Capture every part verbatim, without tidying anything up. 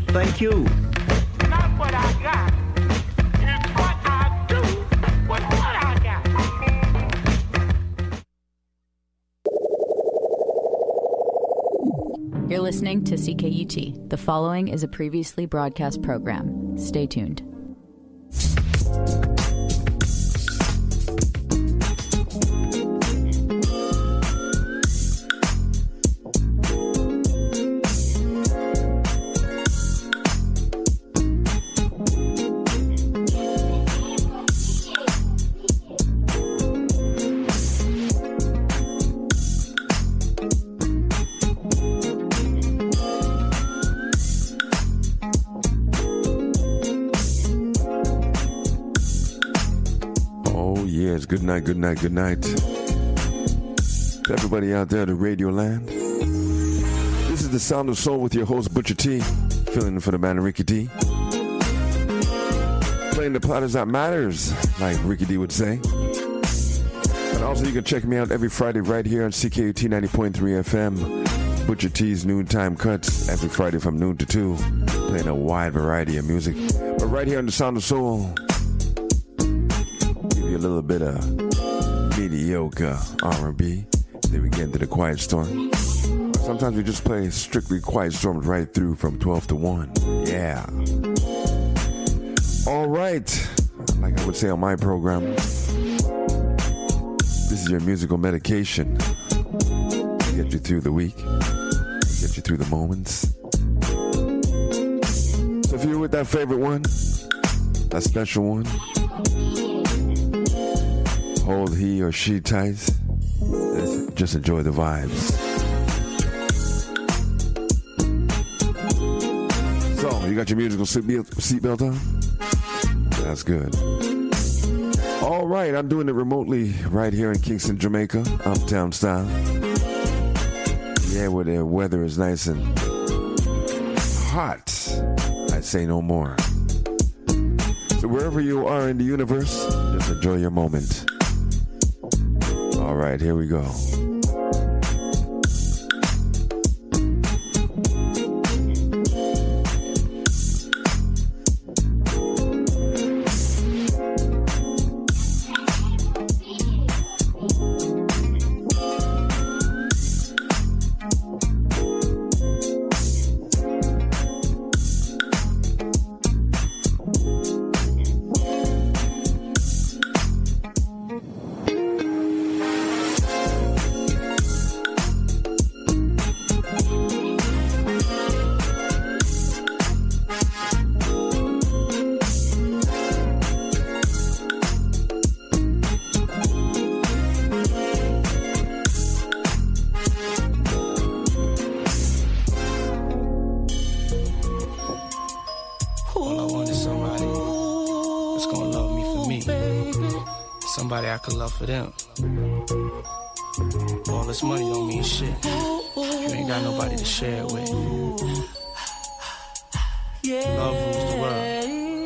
Thank you. Not what I got. It's what I do with what I got. You're listening to C K U T. The following is a previously broadcast program. Stay tuned. Good night, good night, good night. To everybody out there to Radio Land. This is the Sound of Soul with your host, Butcher T, filling in for the man, Ricky D. Playing the platters that matters, like Ricky D would say. And also, you can check me out every Friday right here on C K U T ninety point three F M. Butcher T's noontime cuts every Friday from noon to two, playing a wide variety of music. But right here on the Sound of Soul, a little bit of mediocre R and B. Then we get into the Quiet Storm. Sometimes we just play strictly Quiet Storms right through from twelve to one. Yeah. All right. Like I would say on my program, this is your musical medication to get you through the week, get you through the moments. So if you're with that favorite one, that special one, hold he or she tight. Just enjoy the vibes. So, you got your musical seatbelt on? That's good. All right, I'm doing it remotely right here in Kingston, Jamaica, uptown style. Yeah, where the weather is nice and hot. I say no more. So wherever you are in the universe, just enjoy your moment. All right, here we go. For them. All this money don't mean shit. You ain't got nobody to share it with. Love rules the world.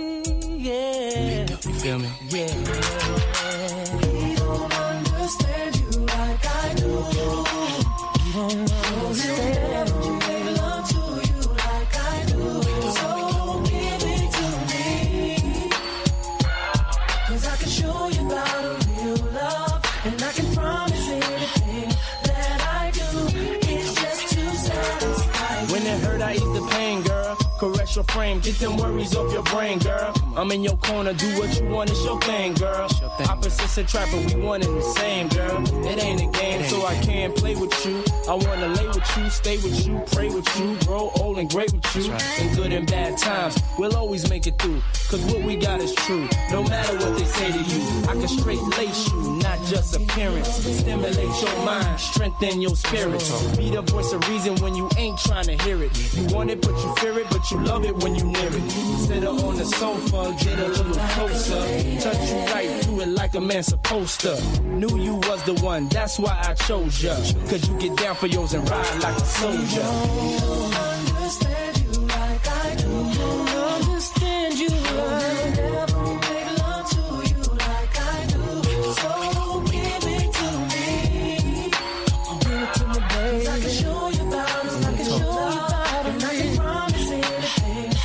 You feel me? Yeah. We don't understand you like I do. We don't understand you. Belong to you like I do. So give it to me. 'Cause I can show you about it. And I can promise anything that I do, it's just to satisfy. When it hurt, I ease the pain, girl. Caress your frame, get them worries off your brain, girl. I'm in your corner, do what you want, it's your thing, girl. Opposites attract, but we one and the same, girl. It ain't a game, so I can't play with you. I wanna lay with you, stay with you, pray with you, grow old and great with you. In good and bad times, we'll always make it through. Cause what we got is true, no matter what they say to you. I can straight lace you, not just appearance. Stimulate your mind, strengthen your spirit. Be the voice of reason when you ain't trying to hear it. You want it, but you fear it, but you love it when you near it. Sit her on the sofa, get a little closer. Touch you right through it like a man supposed to. Knew you was the one, that's why I chose ya. Cause you get down for yours and ride like a soldier. I don't understand you like I do. I don't understand you like I do. Make love to you like I do. So give it to me. Give it to me, baby. 'Cause I can show you about it. I can show you about it. And I can promise anything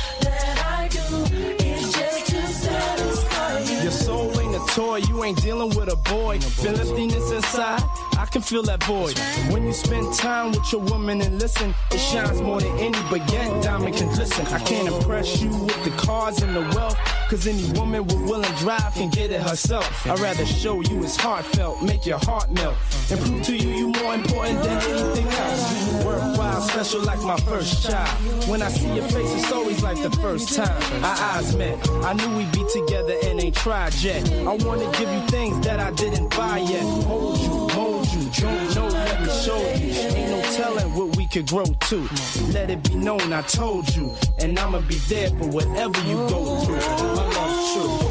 sure you ain't dealing with a boy. Feel emptiness inside, I can feel that void. When you spend time with your woman and listen, it shines more than any baguette diamond can glisten. I can't impress you with the cars and the wealth, cause any woman with will and drive can get it herself. I'd rather show you it's heartfelt, make your heart melt, and prove to you you more important than anything else. Worthwhile, special like my first child. When I see your face, it's always like the first time our eyes met. I knew we'd be together and ain't tried yet. I wanna give you things that I didn't buy yet. Hold you, mold you, don't know, let me show you. Ain't no telling what we could grow to. Let it be known I told you, and I'ma be there for whatever you go through. My love's true.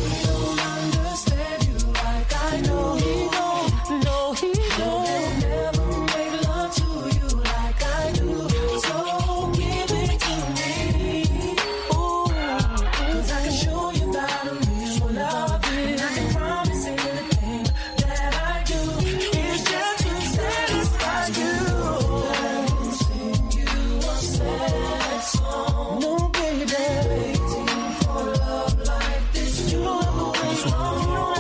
I know he don't, no he don't. He'll never make love to you like I do. So give it to me, ooh, cause I can show you about a real love, and I can promise anything that I do is just to satisfy you. Sing you a sad song, no baby, waiting for love like this. You don't have to wait long.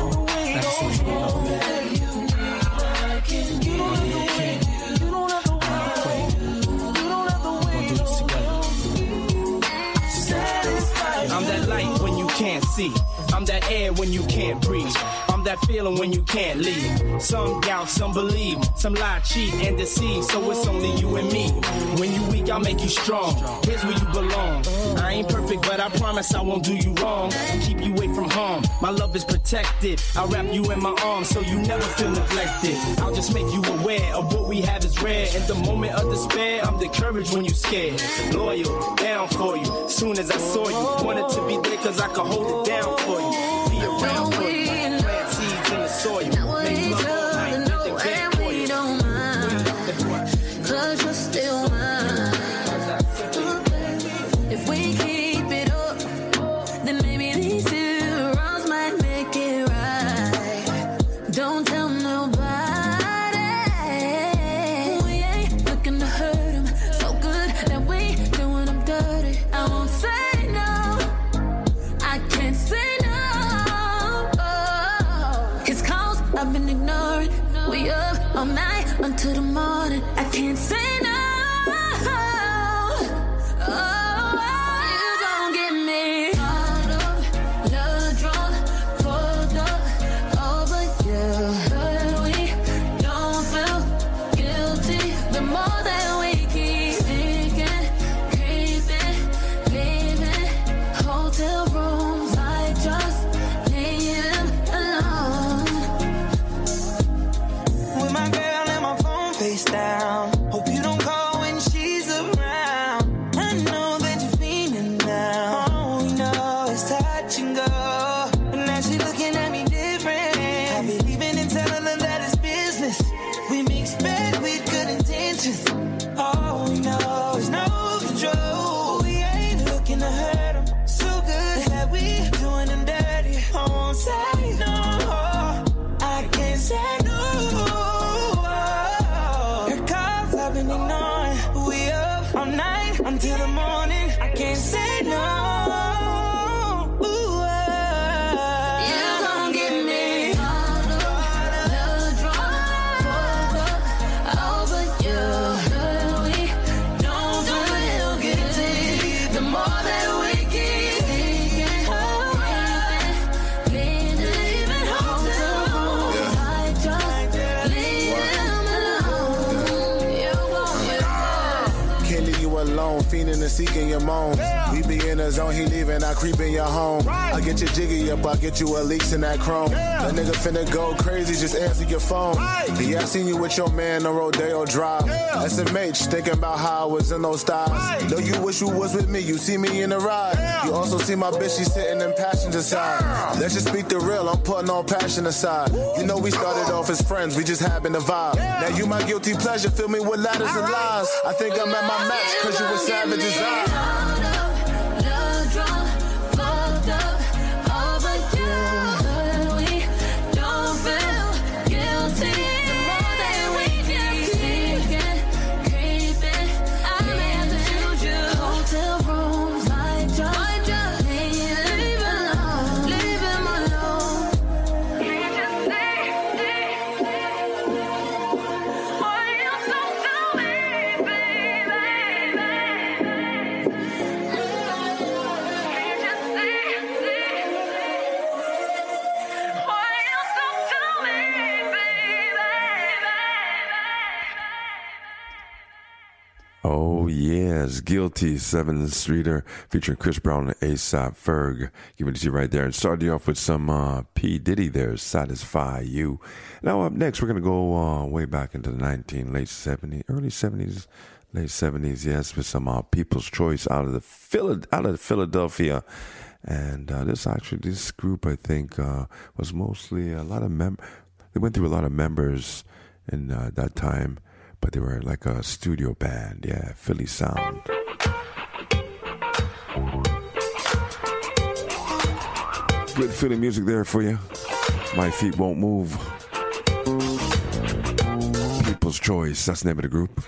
Can't see. I'm that air when you can't breathe. I'm that feeling when you can't leave. Some doubt, some believe, some lie, cheat, and deceive. So it's only you and me. When you weak, I'll make you strong. Here's where you belong. I ain't perfect, but I promise I won't do you wrong. Keep you away from harm. My love is protected. I'll wrap you in my arms so you never feel neglected. I'll just make you aware of what we have is rare. In the moment of despair, I'm the courage when you scared. Loyal, down for you. Soon as I saw you, wanted to be there cause I could hold it down for you. Be around for you. Plant seeds in the soil. Make love all night. Nothing can for you. Cause you're still mine. If we keep it up, then maybe these two wrongs might make it right. Don't tell nobody. We ain't looking to hurt them. So good that we doing them dirty. I won't say no. I can't say no. Oh, his calls I've been ignoring. We up all night until the morning. I can't say no. Seeking your moans. Yeah. We be in the zone, he leaving, I creep in your home. Right. I get your jiggy up, I get you a leaks in that chrome. Yeah. That nigga finna go crazy, just answer your phone. Right. Yeah, I seen you with your man on Rodeo Drive. Yeah. S M H, thinking about how I was in those styles. Right. Know you wish you was with me, you see me in the ride. Yeah. You also see my bitch, she sitting in passenger side. Yeah. Let's just speak the real, I'm putting all passion aside. Woo. You know we started off as friends, we just happened to vibe. Yeah. Now you my guilty pleasure, fill me with ladders all and right. lies. I think I'm at my match, cause you were savage as I. Leave him alone. as Guilty, Seven Streeter, featuring Chris Brown and A$AP Ferg. Giving it to you right there. And started you off with some uh, P. Diddy there, Satisfy You. Now up next, we're going to go uh, way back into the nineteen, late seventies, early seventies, late seventies, yes, with some uh, People's Choice out of the Phila- out of Philadelphia. And uh, this actually, this group, I think, uh, was mostly a lot of mem. They went through a lot of members in uh, that time. But they were like a studio band, yeah, Philly sound. Good Philly music there for you. My Feet Won't Move. People's Choice, that's the name of the group.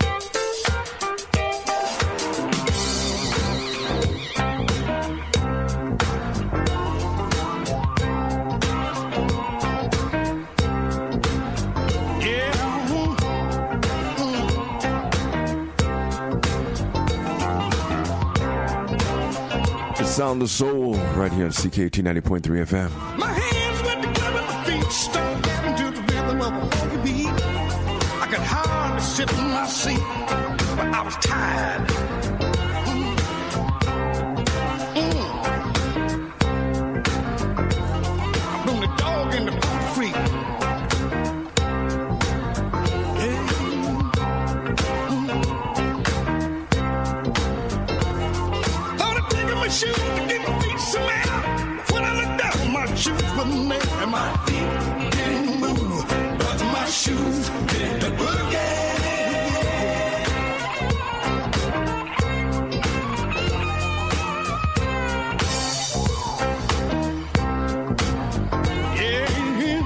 Sound of Soul right here on C K U T ninety point three F M. My hands went together, my feet started getting to the rhythm of a funky beat. I could hardly sit in my seat, but I was tired. Mm. Mm. From the dog and the funky freak. Shoes to get my feet some air. When I looked down, my shoes wasn't there, and my feet didn't move, but my shoes did the boogie. Yeah.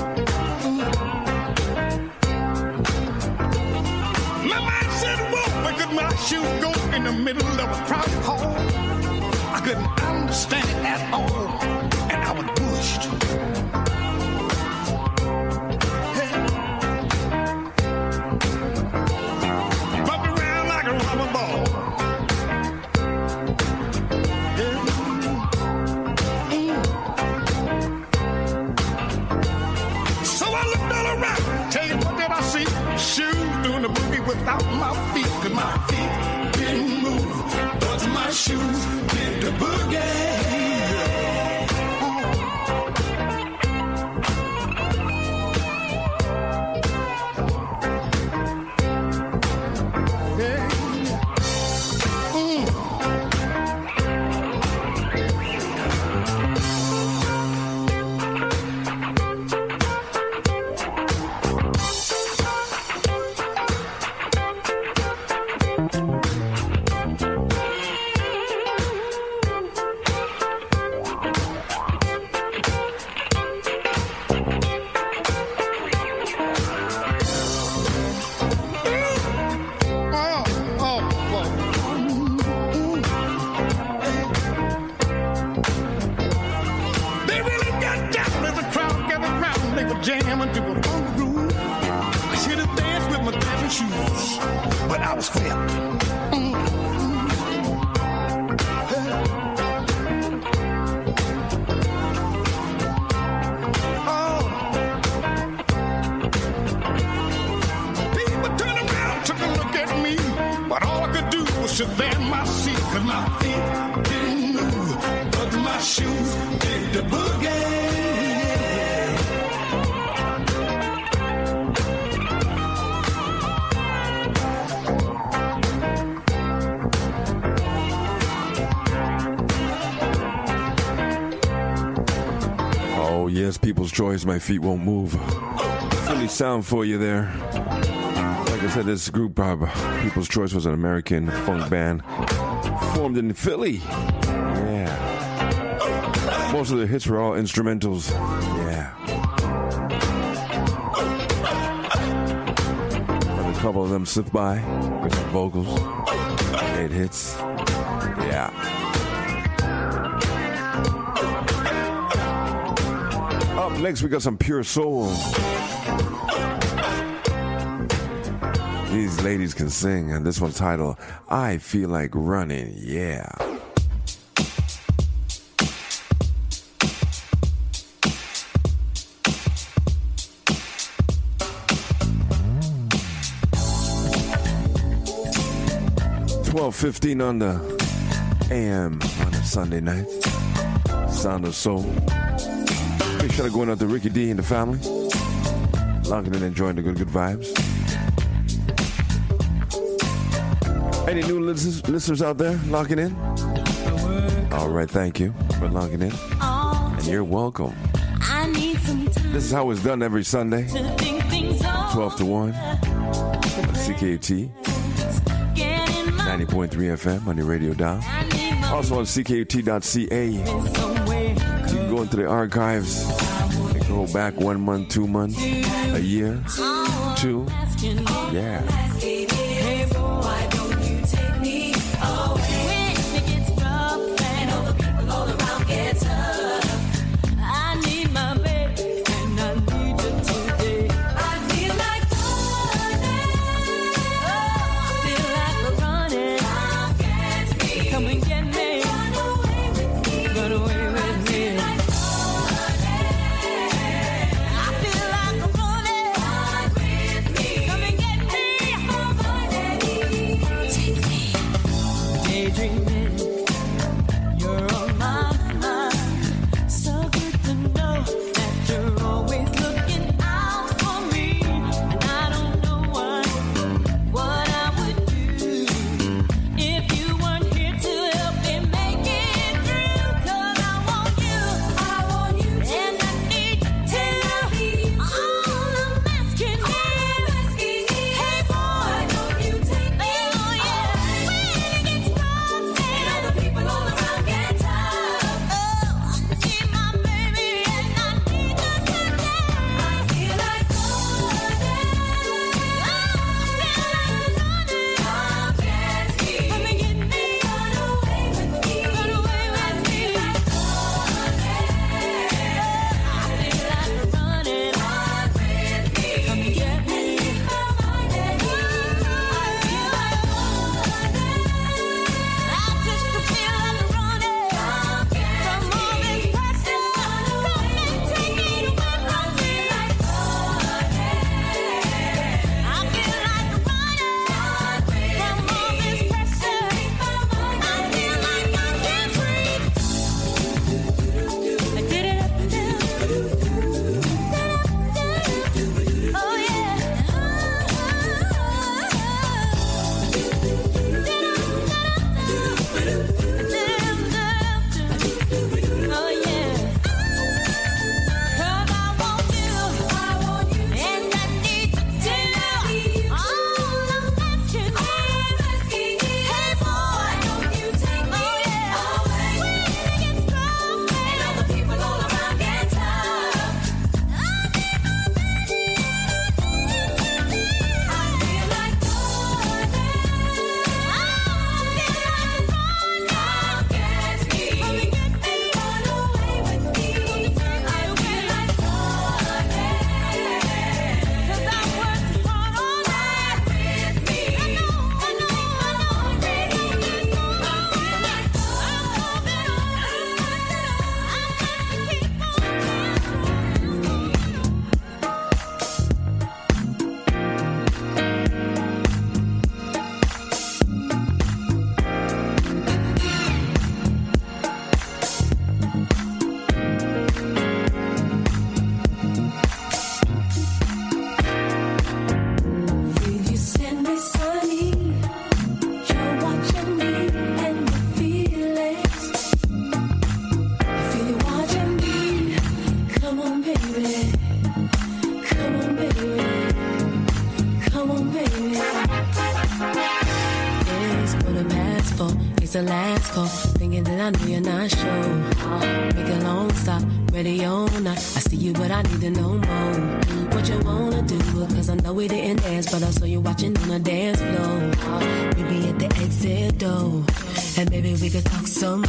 My mind said, "Whoa, where could my shoes go in the middle of a crowded hall?" I couldn't understand it at all, and I was pushed. Hey. Bumped around like a rubber ball. Yeah. Mm. So I looked all around. Tell you what did I see? Shoes doing the boogie without my feet, 'cause my feet didn't move, but my shoes did the boogie. People's Choice, My Feet Won't Move. Philly sound for you there. Like I said, this group, uh, People's Choice, was an American funk band formed in Philly. Yeah. Most of their hits were all instrumentals. Yeah. But a couple of them slipped by with some vocals. Made hits. Yeah. Up next, we got some Pure Soul. These ladies can sing, and this one's titled, I Feel Like Running, yeah. twelve fifteen on the A M on a Sunday night. Sound of Soul. Big shout out going out to Ricky D and the family. Logging in, enjoying the good, good vibes. Any new listeners, listeners out there logging in? All right, thank you for logging in. And you're welcome. I need some time. This is how it's done every Sunday, twelve to one, on C K U T, ninety point three F M on your radio dial. Also on C K U T dot C A. You can go into the archives and go back one month, two months, a year, two. Yeah. It's the last call, thinking that I know you're not sure. Make a long stop, ready or not. I see you, but I need to know more. What you wanna do? Cause I know we didn't dance, but I saw you watching on the dance floor. Maybe at the exit door, and maybe we could talk some more.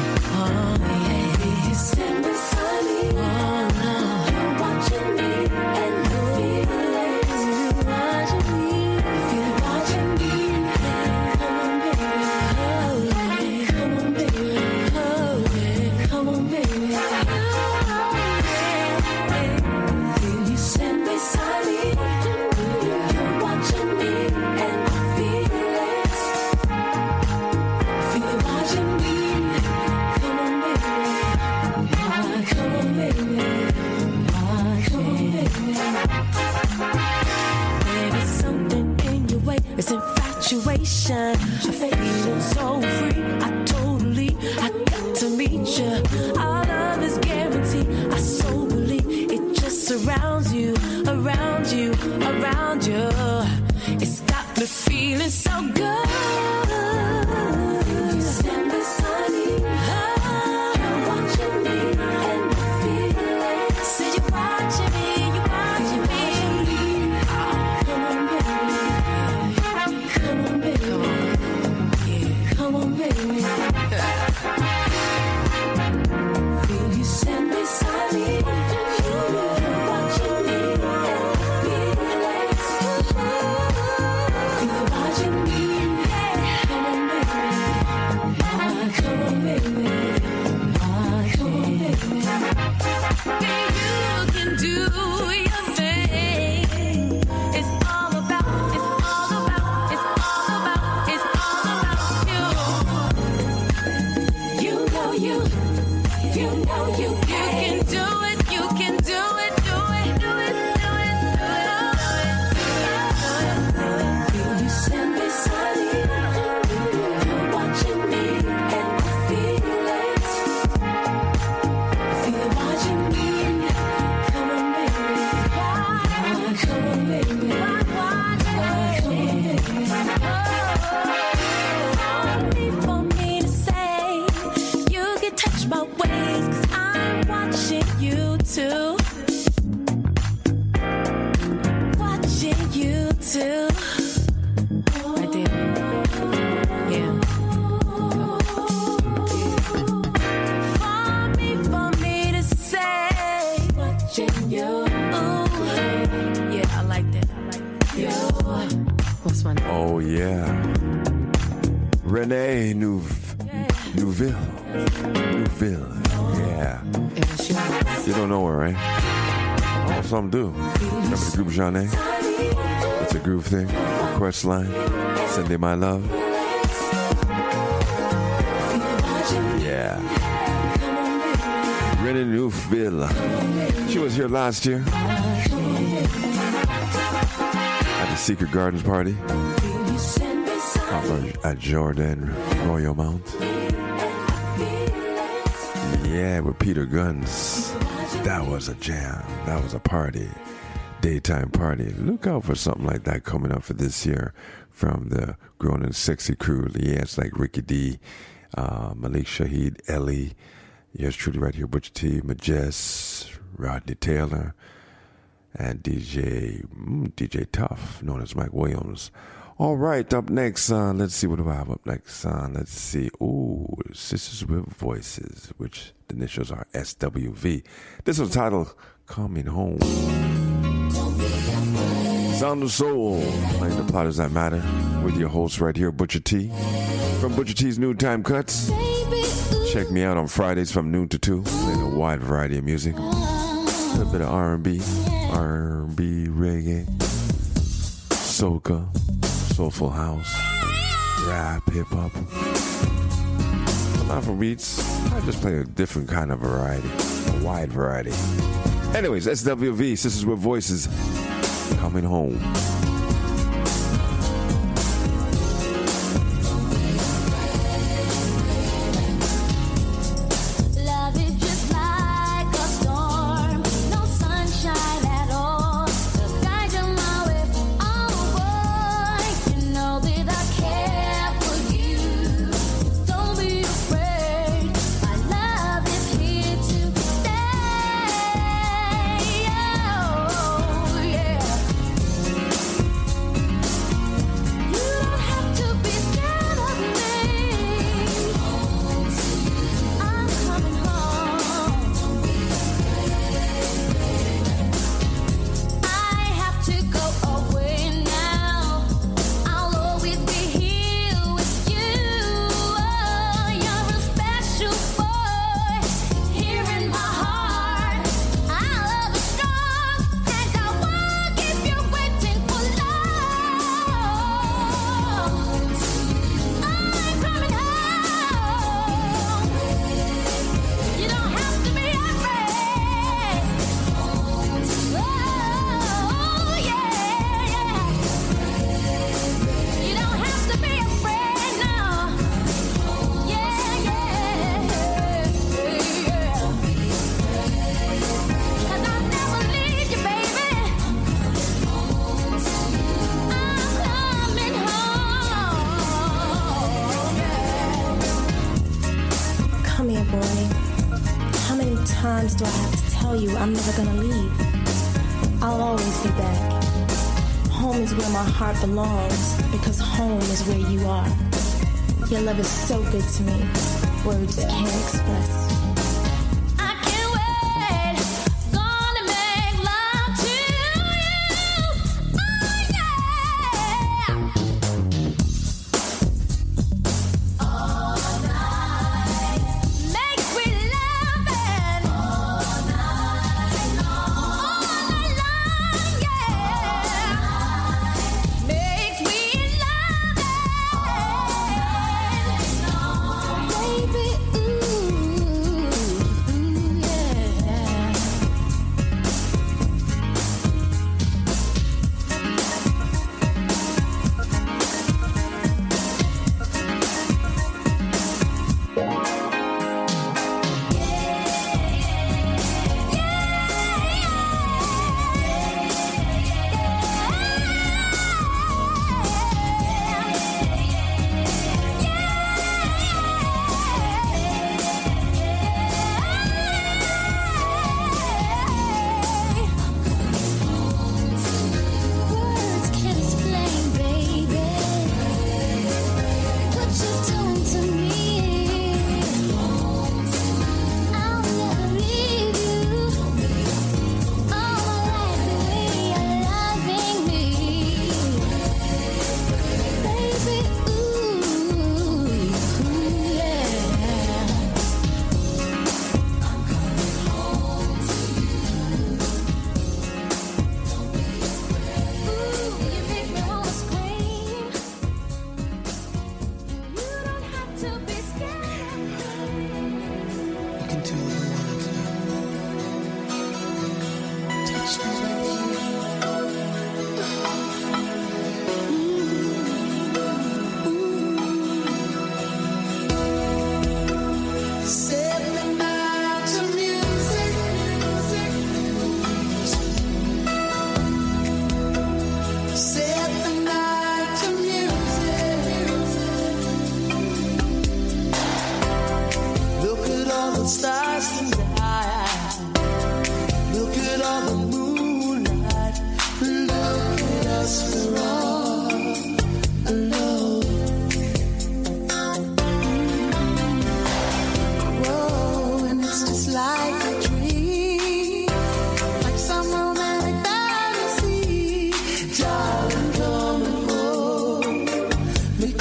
Oh yeah, you stand beside me. Oh no, you're watching me, and the feelings watching me. Feel it watching me. Come on, baby. Oh yeah, come on, baby. Oh yeah, come on, baby. Feel you stand beside me. You're watching me, and the feelings. future. Our love is guaranteed. I so believe it just surrounds you, around you, around you. It's got me feeling so good. You stand beside me, you're watching me, and I feel it. Say you're watching me, you're watching me. Come on, baby. Come on, baby. Come on, baby. Feel you stand beside me, you're watching me, and I feel it. Feel you watching me. Come on, baby. Come on, baby. Come on, baby. You can do your thing. It's all about, it's all about, it's all about, it's all about you. You know you, you know you can do it, you can do it, do it, do it, do it, do it. Feel you stand beside me, you're watching me, and I feel it. Feel you watching me. Come on, baby. Come on, baby. Come on, baby. For me to say, you can touch my ways, 'cause I'm watching you too. Watching you too. Right there. Yeah. For me, for me to say, watching you. Ooh. Yeah, I like that. I like that. Yeah. What's my name? Oh, yeah. Renee Nouv- Nouville. Nouville. Yeah. You don't know her, right? Oh, some do. Remember the group Jeanne? It's a groove thing. Request line. Sunday My Love. Yeah. Renee Nouville. She was here last year at the Secret Gardens party over at Jordan Royal Mount. Yeah, with Peter Guns. That was a jam. That was a party. Daytime party. Look out for something like that coming up for this year from the Grown and Sexy crew. Yeah, it's like Ricky D, uh, Malik Shaheed, Ellie. Yes, truly right here. Butcher T, Majest, Rodney Taylor, and D J mm, D J Tough, known as Mike Williams. All right, up next, uh, let's see what do I have up next. Uh, let's see. Ooh, Sisters with Voices, which the initials are S W V. This was titled Coming Home. Sound of Soul, playing the Plotters That Matter, with your host right here, Butcher T, from Butcher T's Noontime Cuts. Check me out on Fridays from noon to two, playing a wide variety of music. A little bit of R and B, R and B, reggae, soca, soulful house, rap, hip-hop, some Afrobeats. I just play a different kind of variety, a wide variety. Anyways, S W V, Sisters with Voices, Coming Home. Love is just like a storm, no sunshine at all. To guide you my way, oh boy, you know that I care for you. Don't be afraid, my love is here to stay. Oh yeah. Come here, boy. How many times do I have to tell you I'm never gonna leave? I'll always be back. Home is where my heart belongs, because home is where you are. Your love is so good to me, words can't express.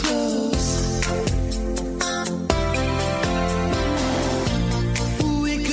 We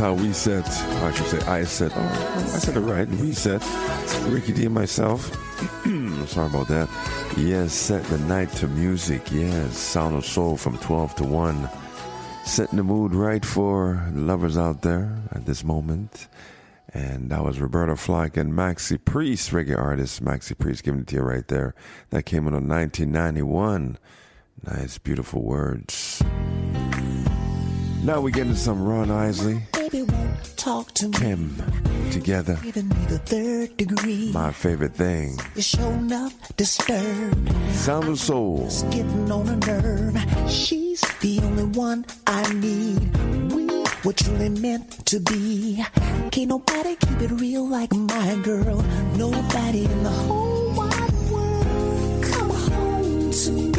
how we set, I should say I set, oh, I said it right, we set, Ricky D and myself, sorry about that, yes, set the night to music, yes, Sound of Soul from twelve to one, setting the mood right for lovers out there at this moment. And that was Roberta Flack and Maxi Priest, reggae artist Maxi Priest, giving it to you right there. That came in on nineteen ninety-one. Nice, beautiful words. Now we get into some Ron Isley, Baby won't talk to Kim, together. Giving me the third degree. My favorite thing. You're sure enough disturbed. Sound of Soul. It's getting on a nerve. She's the only one I need. We were truly meant to be. Can't nobody keep it real like my girl. Nobody in the whole wide world. Come home to me,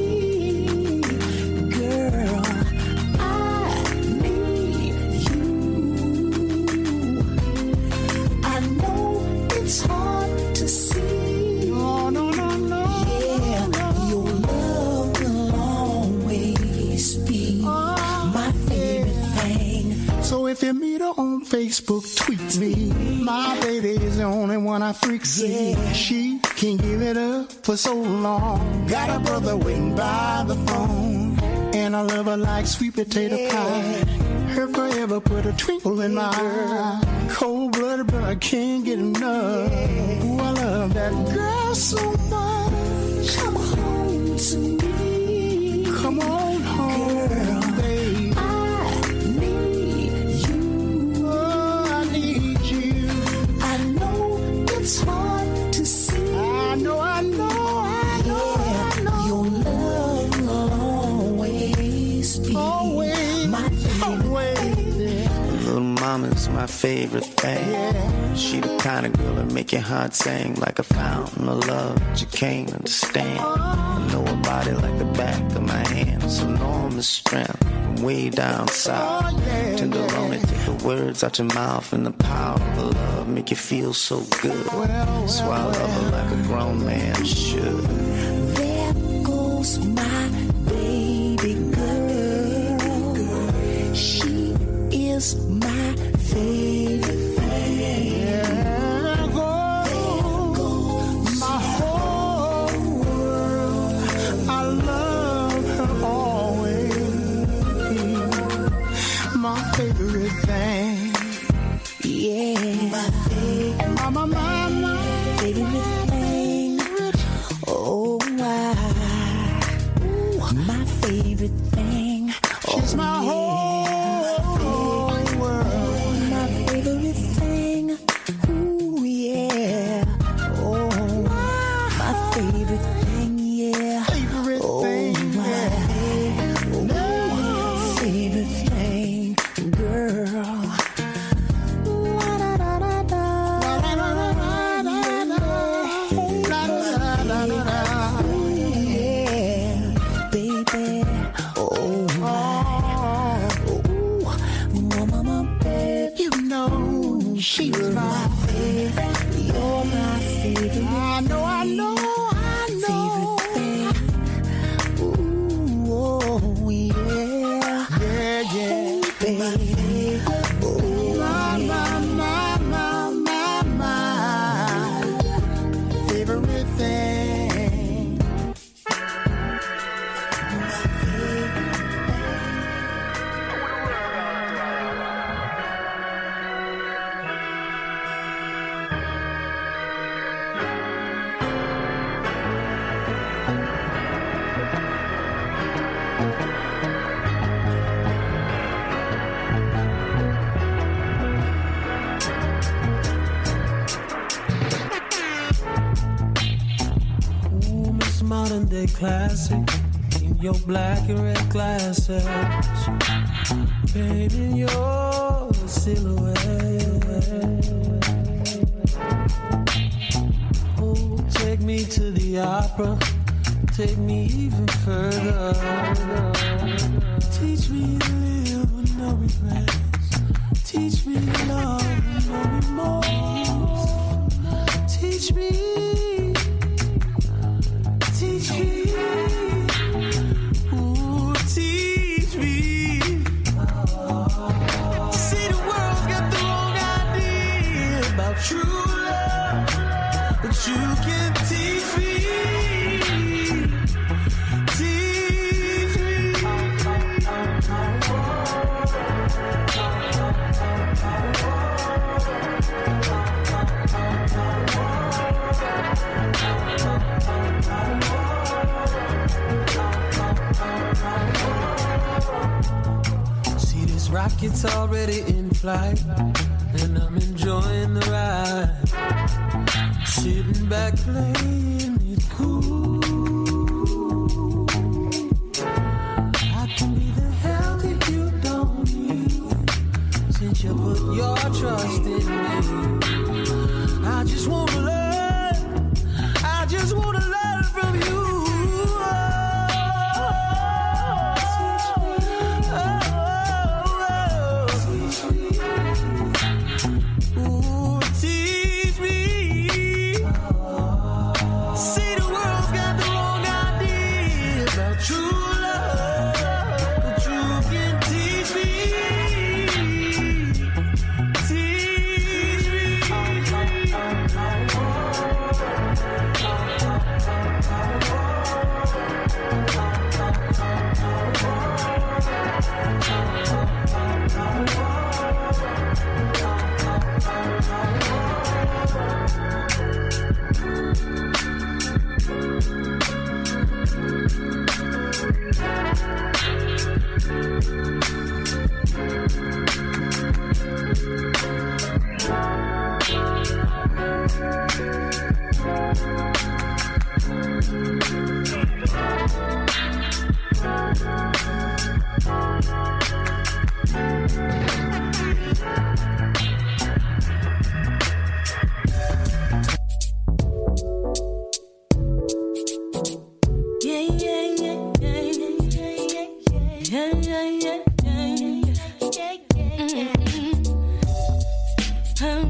girl. I need you. I know it's hard to see. No, no, no, no. Yeah, your love will always be my favorite thing. So if you meet her on Facebook, tweet me. My baby is the only one I freak see. Yeah. She can't give it up for so long. Got a brother waiting by the phone. And I love her like sweet potato pie. Her forever put a twinkle in my eye. Cold blooded, but I can't get enough. Ooh, I love that girl so much. Come home to me. Come on home, Girl, babe. I need you. Oh, I need you. I know it's hard to see. I know, I know, I know, I Yeah, know. your love will always be Always, my favorite always. Little mama's my favorite thing. Yeah. She the kind of girl that make your heart sing like a fountain of love that you can't understand. I know her body like the back of my hand. It's enormous strength from way down south. Oh, yeah, Tenderoni, yeah. take the words out your mouth and the power of love make you feel so good. Well, well, So I love her like a grown man should. There goes my baby girl. She is my favorite thing. There goes my whole world. I love her always. My favorite thing. Yeah, my favorite, My, my, my, my. favorite thing. Oh, why? My favorite thing. She's Oh, my yeah. whole world. My favorite thing. Ooh, yeah. Oh, my favorite thing, yeah. Favorite Oh, thing. my Yeah. favorite thing, girl. La da da da da. La, la, la, la, la, la, la. La, la, la, la, la. Yeah, baby. Oh, my. Ooh, mama, baby. You know she's You're my my favorite. You're my favorite. I know, I know, I know. Favorite thing. Ooh, oh, yeah. Yeah, yeah. Baby. Oh, My, my, my, my, my, my favorite thing. Ooh, Miss Modern Day Classic in your black and red glasses, painting your silhouette. Oh, take me to the opera, take me even further. Teach me to live with no regrets. Teach me to love with no remorse. Teach me. Teach me, ooh, teach me. See the world about true love, but you can teach me. Teach me. See, this rocket's already in flight, and I'm enjoying the ride. Sitting back playing it cool. I can be the help that you don't need, since you put your trust in me. I just wanna learn, I just wanna learn from you. Ooh, teach me. See, the world's got the wrong idea about true love, but you can teach me. Teach me. Yeah, yeah, yeah, yeah, yeah, yeah, yeah, yeah, yeah, yeah, yeah, yeah.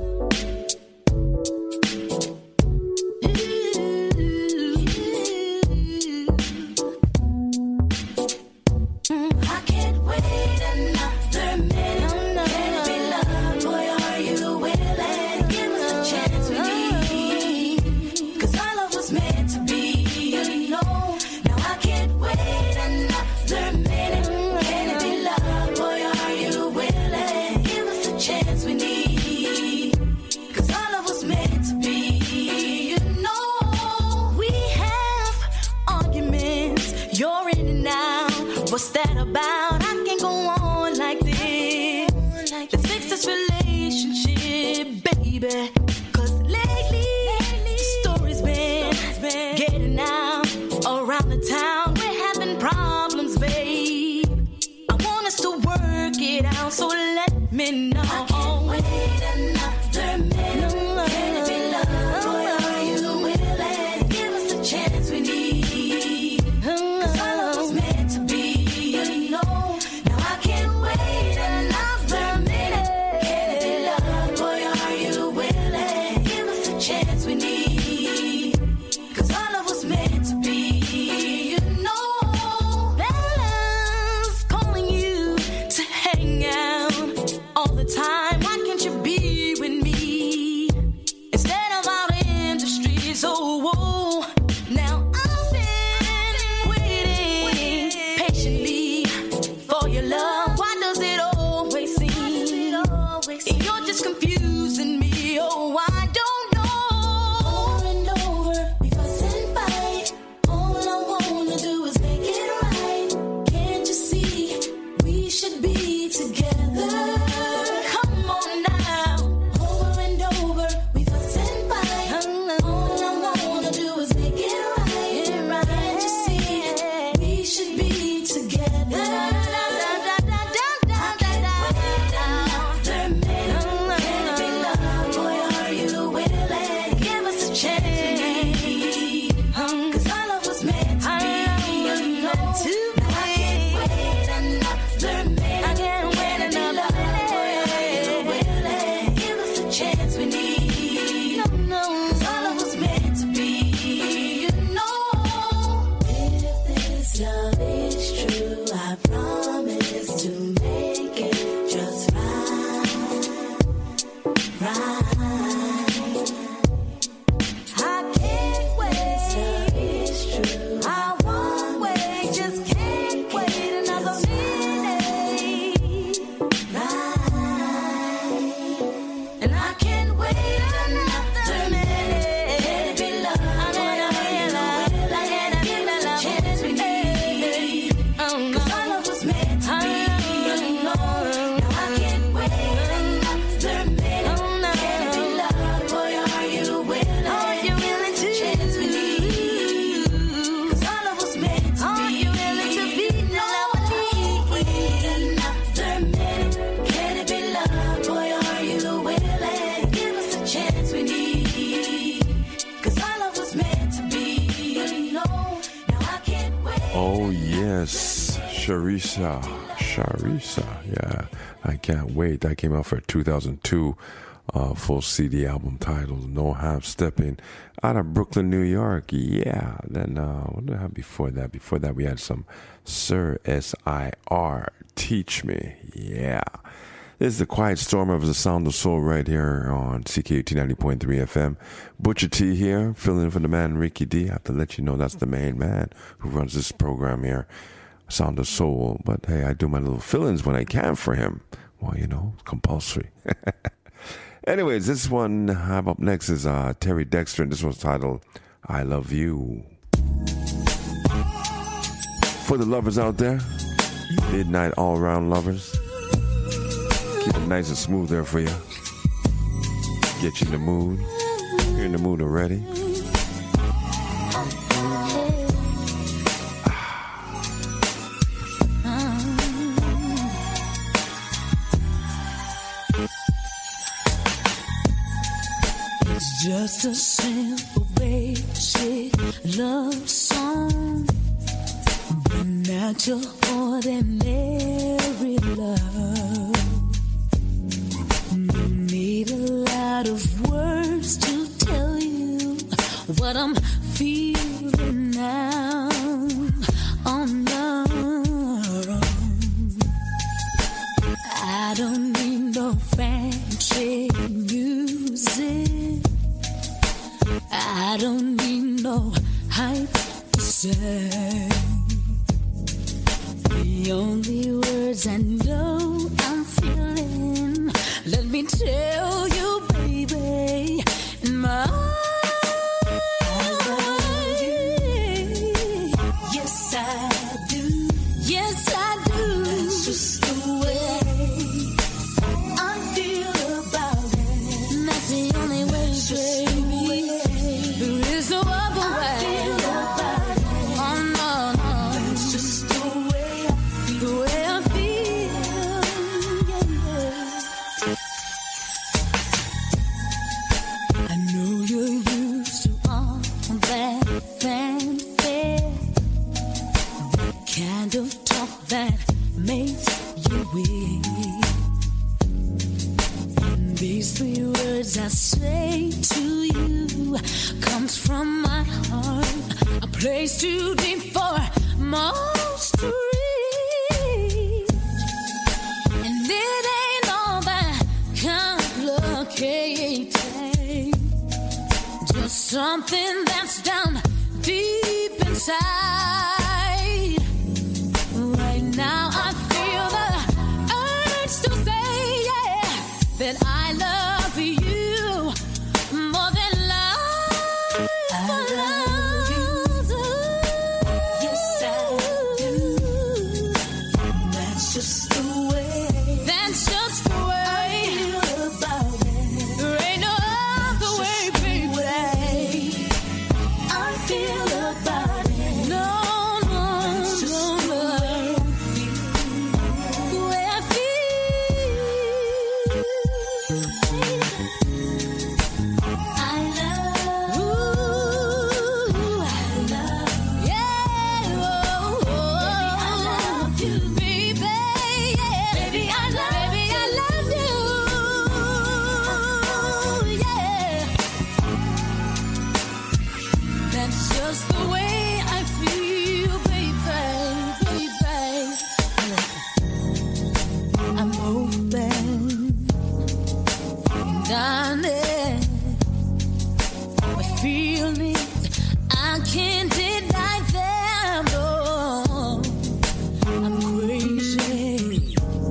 I can't wait another minute. Can it be love, boy? Are you willing? Give us the chance we need. 'Cause our love was meant to be, you know. Now I can't wait another minute. Can it be love, boy? Are you willing? Give us the chance we need. 'Cause our love was meant to be, you know. We have arguments, you're in and out. What's that about? I can't go on like this. Let's fix this relationship, baby. 'Cause lately, the story's been getting out around the town. We're having problems, babe. I want us to work it out, so let me know. I can't wait another minute. Can it be love, boy? Are you willing? Give us the chance we need. 'Cause our love was meant to be, you know. Now I can't wait another minute. Can it be love, boy? Are you willing? Give us the chance we need. 'Cause our love was meant to be, you know. Bella's calling you to hang out all the time. Why can't you be with me instead of out in the streets? Oh, whoa. Now I've been waiting patiently for your love. Why does it always seem you're just confusing me? Oh, I don't know. Over and over, we fuss and fight. All I wanna do is make it right. Can't you see we should be together? Come on now. Over and over, we fuss and fight. All I wanna do is make it right. Can't you see we should be together? I can't wait another minute. Can it be love, boy? Are you willing? Give us a chance we need. 'Cause our love was meant to be, you know. Now I can't wait another minute. I can't wait another minute. Boy, are you willing? Give us the chance we need. No, no. 'Cause our love was meant to be, you know. If this love is true, I promise to make it just right, right. Yes, Sharisa. Sharisa, yeah. I can't wait. That came out for two thousand two uh, full C D album titled No Half Stepping out of Brooklyn, New York. Yeah. Then uh, what did I have before that? Before that, we had some Sir S I R, Teach Me. Yeah. This is the Quiet Storm of the Sound of Soul right here on C K U T ninety point three F M. Butcher T here, filling in for the man Ricky D. I have to let you know that's the main man who runs this program here, Sound of Soul. But hey, I do my little fill-ins when I can for him. Well, you know, compulsory. Anyways, this one I have up next is uh, Terry Dexter, and this one's titled I Love You. For the lovers out there, midnight all-around lovers, keep it nice and smooth there for you. Get you in the mood. You're in the mood already. It's just a simple basic love song, but not your ordinary love. No need a lot of words to tell you what I'm feeling now. Oh no, I don't need no fancy music. I don't need no hype to say. The only words I know I'm feeling, let me tell you, baby, in my eyes. Yes, I do. Yes, I do. That's just the way I feel about it. That's the only way, baby. There is no other way. Oh no, no. That's just the way I feel. The way I feel. Yeah. I know you're used to all that fanfare, the kind of talk that makes you weak. And these three words I say to you comes from my heart, a place too deep for most to reach. And it ain't all that complicated, just something that's down deep inside. Right now I feel the urge to say, yeah, that I love you more than life. I love you. Yes, I do. That's just the way. That's just the way I feel about it. There ain't no other way, baby. I feel about it. No, no, no, no. The way I feel. I love you. I love you. Yeah. Oh, I love you, baby. Yeah. Baby, I love Baby, I love you. Yeah. That's just the way I feel, baby, baby. I'm open, darling. My feelings, I can't deny them. No, I'm crazy,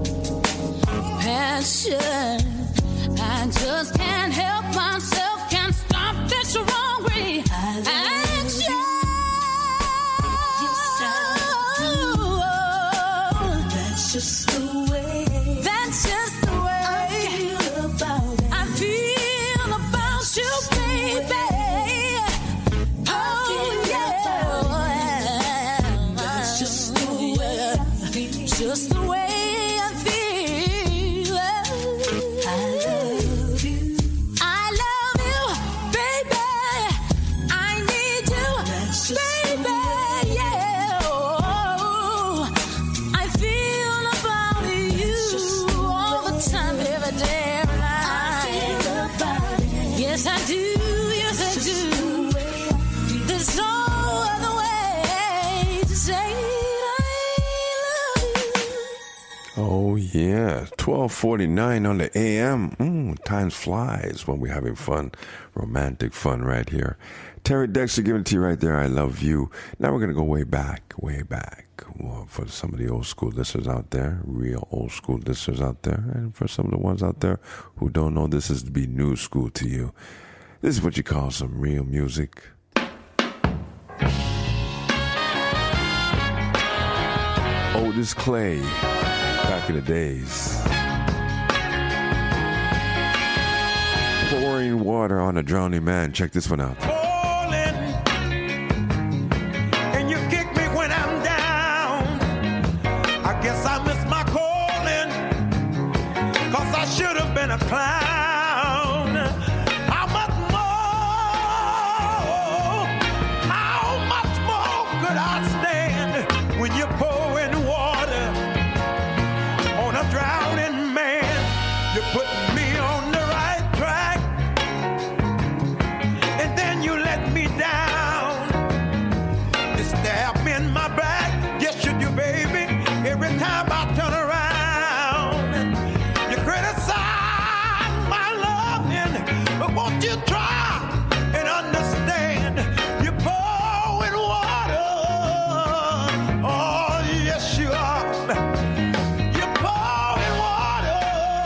passion. I just can't help myself, can't stop this wrong way. Action. Yes, I do. That's just the way. That's just the way I feel about it. I feel about you, baby. Oh yeah. That's just the way I feel. Just the way I feel. I love you. I love Yes, I do. Yes, I do. There's no other way to say I love you. Oh, yeah. twelve forty-nine on the A M. Mm, time flies when we're having fun. Romantic fun right here. Terry Dexter giving it to you right there. I love you. Now we're going to go way back, way back. Well, for some of the old school listeners out there, real old school listeners out there, and for some of the ones out there who don't know, this is to be new school to you. This is what you call some real music. Otis Clay, back in the days. Pouring water on a drowning man. Check this one out. And you kick me when I'm down. I guess I missed my calling, 'cause I should have been a clown. How much more, how much more could I stand when you're pouring water on a drowning man? You're putting me on the right track, and then you let me down. You stab me in my back, yes you do, baby. Every time I turn around, you criticize my loving, but won't you try and understand? You're pouring water, oh yes you are. You're pouring water,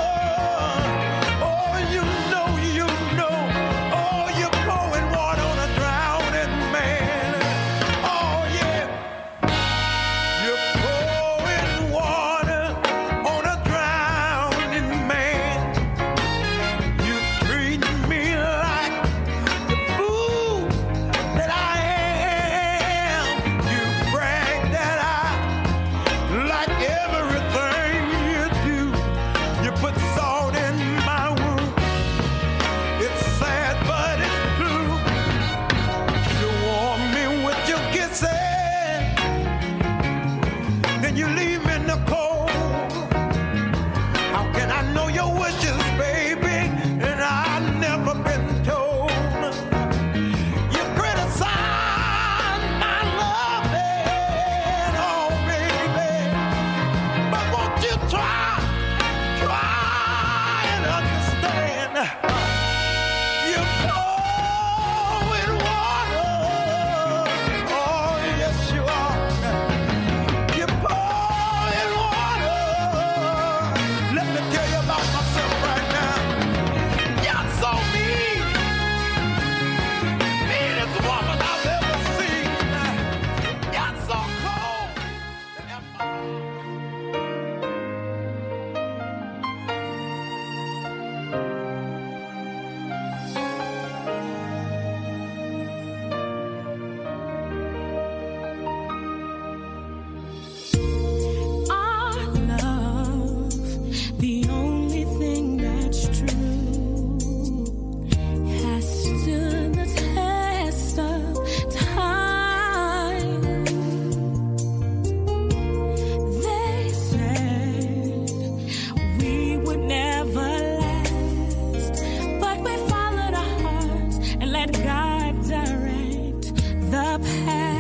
oh you know, you know, oh you're pouring water on a drowning man, oh yeah. You're pouring water on a drowning man. You treat me like the fool that I am. You brag that I like everything you do. You put salt in my wound. It's sad, but it's true. You warm me with your kisses, then you leave me in the cold. How can I know your wishes, baby, and I've never been told? You criticize my loving, oh baby, but won't you try, try and understand? You're pouring water, oh yes you are. You're pouring water. Let me tell you about myself right now. You're so mean, meanest woman I've ever seen. You're so cold. Our love, the only thing that's true, has stood the test of time. They said we would never last, but we followed our hearts and let God direct the path.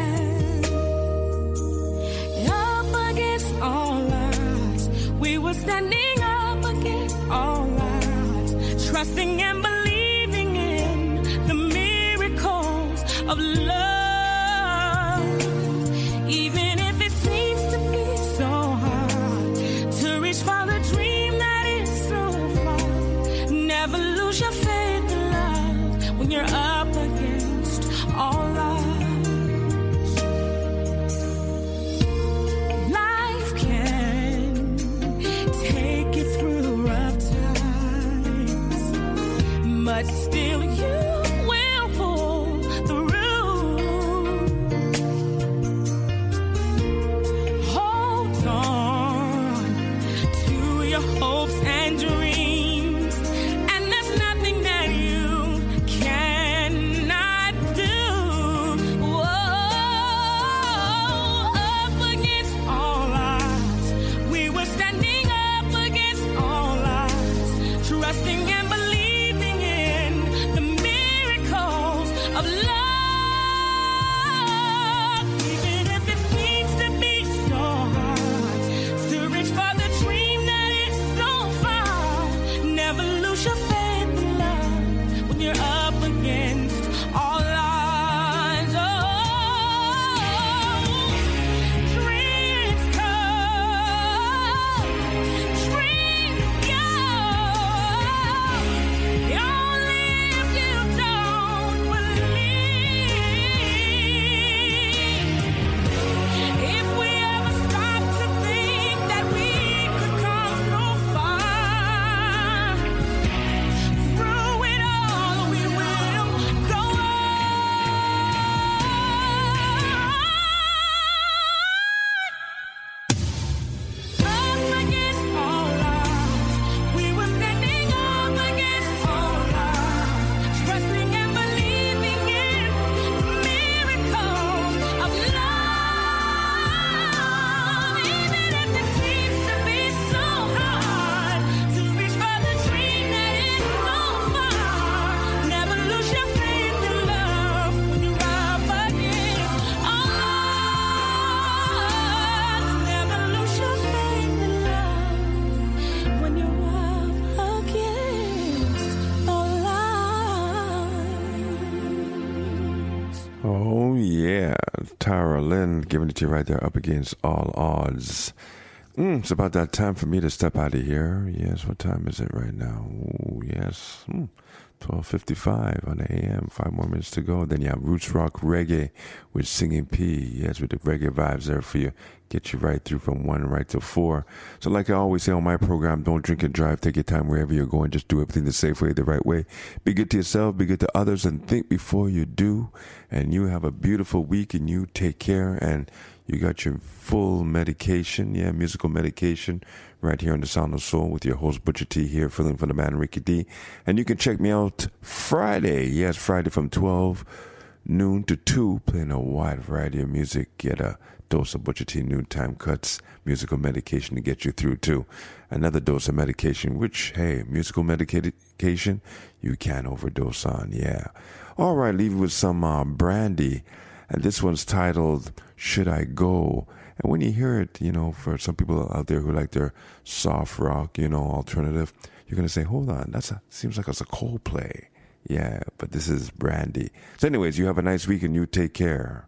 Up against all odds, we were standing up against all odds, trusting and believing in the miracles of love. Even if it seems to be so hard to reach for the dream that is so far, never lose your faith in love when you're up against all odds. Life can take you through rough times, but still you will pull through. Hold on to your hopes and dreams, and there's nothing that you cannot do. Whoa, up against all odds, we were standing up against all odds, trusting and believing in the Oh, yeah. Tara Lynn giving it to you right there, Up Against All Odds. Mm, it's about that time for me to step out of here. Yes, what time is it right now? Ooh, yes, mm, twelve fifty-five on the A M. Five more minutes to go. Then you have Roots Rock Reggae with Singing P. Yes, with the reggae vibes there for you. Get you right through from one right to four. So like I always say on my program, don't drink and drive. Take your time wherever you're going. Just do everything the safe way, the right way. Be good to yourself, be good to others, and think before you do. And you have a beautiful week, and you take care, and you got your full medication, yeah, musical medication, right here on the Sound of Soul with your host Butcher T here, filling for the man Ricky D. And you can check me out Friday, yes, Friday from twelve noon to two, playing a wide variety of music. Get a dose of Butcher T noontime cuts, musical medication to get you through too. Another dose of medication, which, hey, musical medication, you can't overdose on, yeah. All right, leave you with some uh, Brandy. And this one's titled, Should I Go? And when you hear it, you know, for some people out there who like their soft rock, you know, alternative, you're going to say, hold on, that seems like it's a Coldplay. Yeah, but this is Brandy. So anyways, you have a nice week and you take care.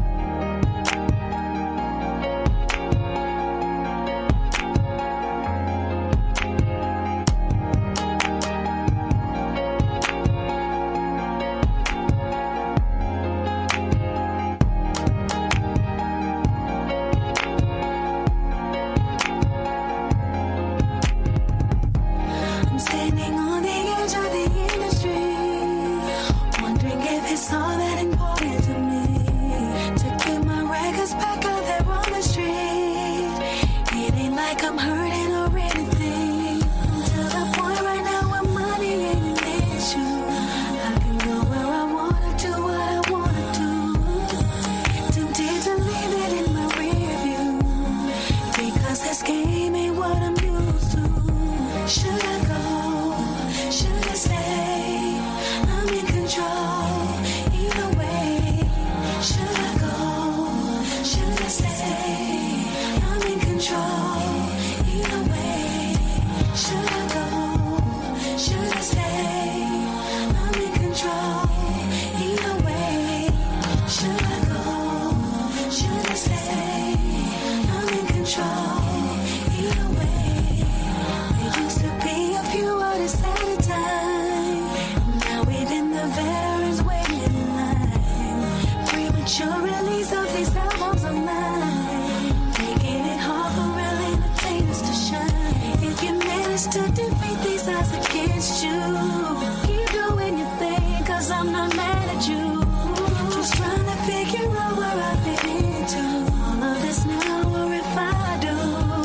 I'm standing on the edge of the industry, wondering if it's all that important to me to get my records back out there on the street. It ain't like I'm hurting or anything. To the point right now where money ain't an issue. I can go where I wanna, do what I wanna do. Tempted to leave it in my rear view, because this game ain't what I'm used to. Should I go? Should I stay? I'm in control. Either way. Should I go? Should I stay? I'm in control. Either way. Should I go? Should I stay? I'm in control. Either way. Should I go? Should I stay? I'm in control. Either way. There used to be a few artists at a time. Now even the veterans waiting in line. Premature release of these albums of mine, making it hard for real entertainers to shine. If you manage to defeat these odds against you, keep doing your thing, cause I'm not mad at you. Just trying to figure out where I fit into all of this now, or if I do.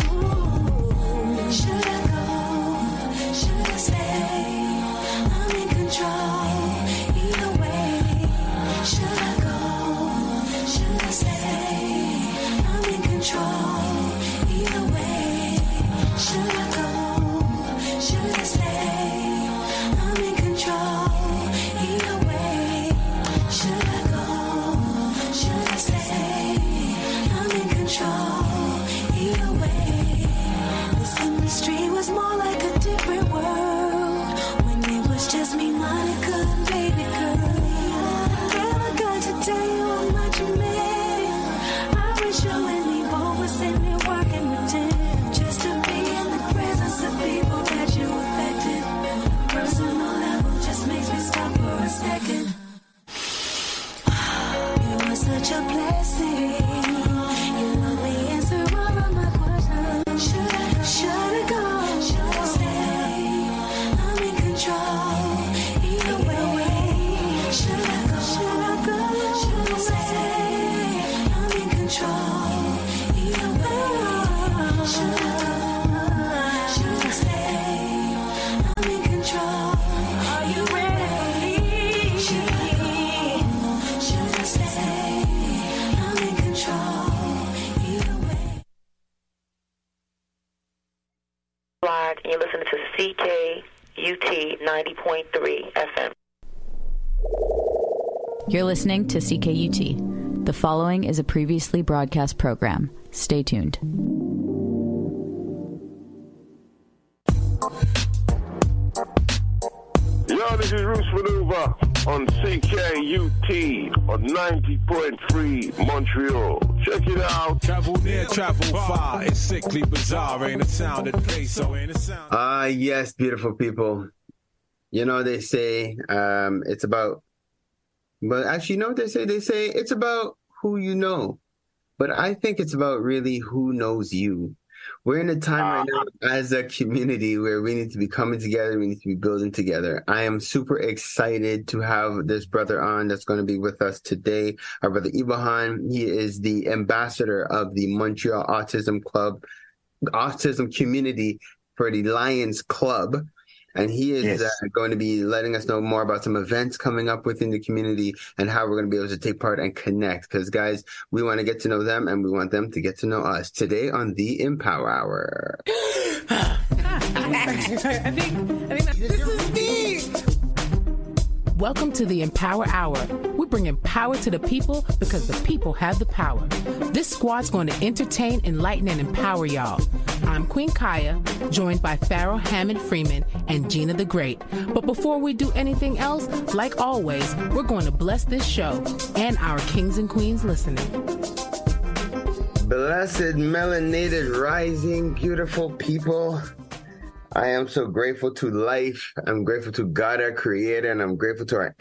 Should I go? Should I stay? I'm in control. Either way. Should I go? Should I stay? I'm in control. Either way. Should I go? Should I stay? I'm in control. Either way. Should I go? Should I stay? I'm in control. Either way. This industry was more like a different world when it was just me, Monica, and baby girl. Never got to tell you how much you meant. I wish you and me both were sitting there working with them, just to be in the presence of people that you affected. Personal level just makes me stop for a second. You were such a blessing. You love me, answer all of my questions. Should I, should I go? Should I stay? I'm in control. Either way. Should I go? Should I go? Should I stay? I'm in control. Either way. Should I go? Should I stay? I'm in control. Are you ready? Should I go? Should I stay? I'm in control. Either way. Live, and you're listening to C K U T ninety point three F M. You're listening to C K U T. The following is a previously broadcast program. Stay tuned. Yo, this is Roots Maneuver. on C K U T on ninety point three Montreal. Check it out. Travel near, travel far. It's sickly bizarre. Ain't a sound that plays, so ain't a sound. Ah, uh, yes, beautiful people. You know, they say um, it's about, but actually, you know what they say? They say it's about who you know. But I think it's about really who knows you. We're in a time right now as a community where we need to be coming together. We need to be building together. I am super excited to have this brother on that's going to be with us today. Our brother Ibahan. He is the ambassador of the Montreal Autism Club, Autism Community for the Lions Club. And he is yes. uh, going to be letting us know more about some events coming up within the community and how we're going to be able to take part and connect. Because, guys, we want to get to know them and we want them to get to know us. Today on the Empower Hour. I think, I think this is me. Welcome to the Empower Hour. We bring empower to the people because the people have the power. This squad's going to entertain, enlighten, and empower y'all. I'm Queen Kaya, joined by Pharaoh Hammond Freeman and Gina the Great. But before we do anything else, like always, we're going to bless this show and our kings and queens listening. Blessed, melanated, rising, beautiful people. I am so grateful to life. I'm grateful to God, our creator, and I'm grateful to our